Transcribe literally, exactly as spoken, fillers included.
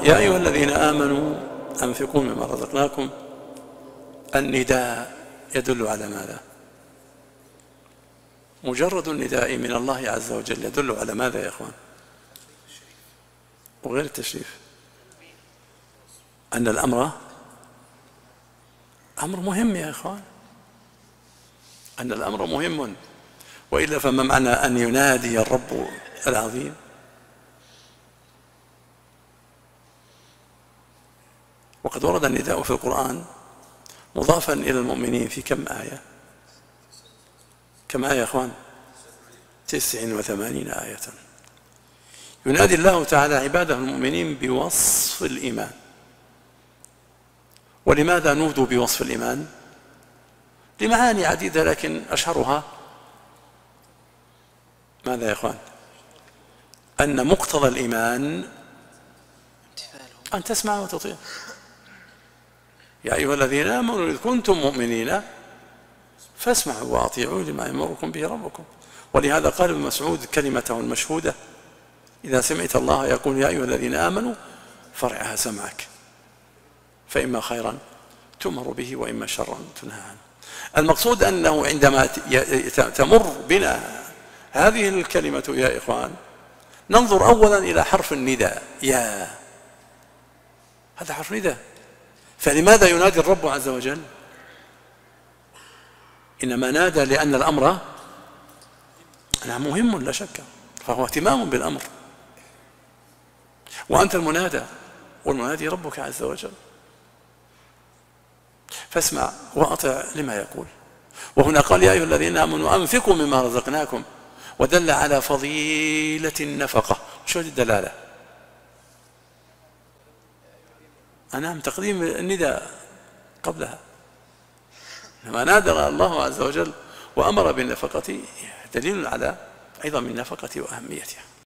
يا أيها الذين آمنوا أنفقوا مما رزقناكم. النداء يدل على ماذا؟ مجرد النداء من الله عز وجل يدل على ماذا يا أخوان؟ وغير التشريف أن الأمر أمر مهم يا أخوان، أن الأمر مهم، وإلا فما معنى أن ينادي الرب العظيم؟ وقد ورد النداء في القرآن مضافا إلى المؤمنين في كم آية؟ كم آية يا أخوان؟ تسع وثمانين آية. ينادي الله تعالى عباده المؤمنين بوصف الإيمان. ولماذا نودوا بوصف الإيمان؟ لمعاني عديدة، لكن أشهرها ماذا يا أخوان؟ أن مقتضى الإيمان أن تسمع وتطيع. يا أيها الذين آمنوا إذ كنتم مؤمنين فاسمعوا وأطيعوا لما يأمركم به ربكم. ولهذا قال ابن مسعود كلمته المشهودة: إذا سمعت الله يقول يا أيها الذين آمنوا فارعها سمعك، فإما خيرا تؤمر به وإما شرا تنهى عنه. المقصود أنه عندما تمر بنا هذه الكلمة يا إخوان ننظر أولا إلى حرف النداء، يا، هذا حرف نداء. فلماذا ينادي الرب عز وجل؟ إنما نادى لأن الأمر مهم لا شك، فهو اهتمام بالأمر، وأنت المنادى والمنادي ربك عز وجل، فاسمع وأطع لما يقول. وهنا قال يا أيها الذين آمنوا أنفقوا مما رزقناكم، ودل على فضيلة النفقة. شو الدلالة؟ نعم، تقديم النداء قبلها. لما نادى الله عز وجل وأمر بالنفقة دليل على عظم النفقة وأهميتها.